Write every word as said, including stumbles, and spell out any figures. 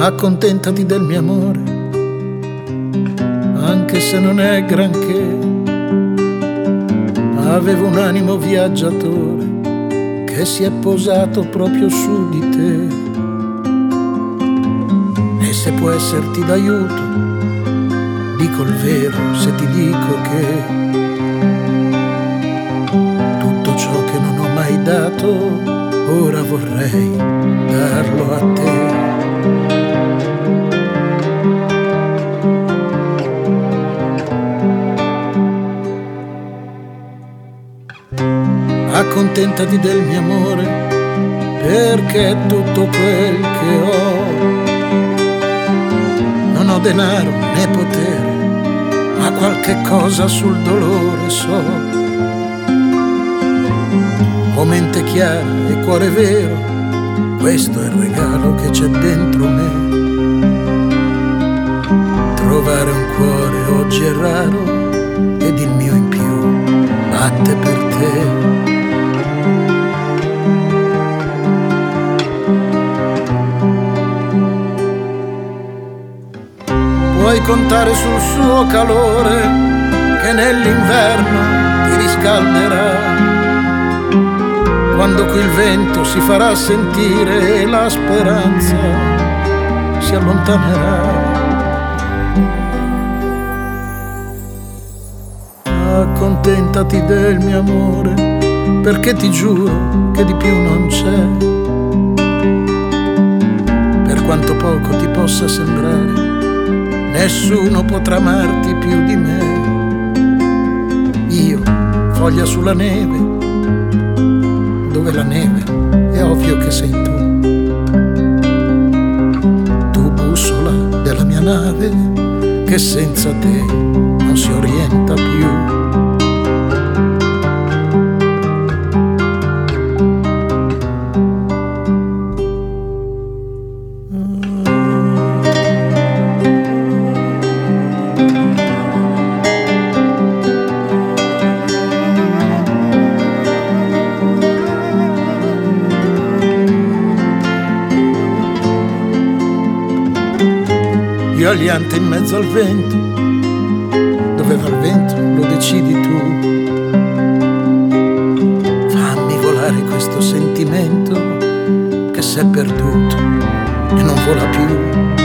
Accontentati del mio amore, anche se non è granché. Avevo un animo viaggiatore che si è posato proprio su di te. E se può esserti d'aiuto, dico il vero se ti dico che tutto ciò che non ho mai dato, ora vorrei darlo a te. Accontentati del mio amore, perché è tutto quel che ho. Non ho denaro né potere, ma qualche cosa sul dolore so. Ho mente chiara e cuore vero, questo è il regalo che c'è dentro me. Trovare un cuore oggi è raro, ed il mio in più batte per te. Puoi contare sul suo calore che nell'inverno ti riscalderà. Quando qui il vento si farà sentire e la speranza si allontanerà. Accontentati del mio amore, perché ti giuro che di più non c'è. Per quanto poco ti possa sembrare, nessuno potrà amarti più di me. Io, foglia sulla neve, dove la neve è ovvio che sei tu. Tu bussola della mia nave, che senza te non si orienta più. Io aliante in mezzo al vento, dove va il vento lo decidi tu. Fammi volare questo sentimento che s'è perduto e non vola più.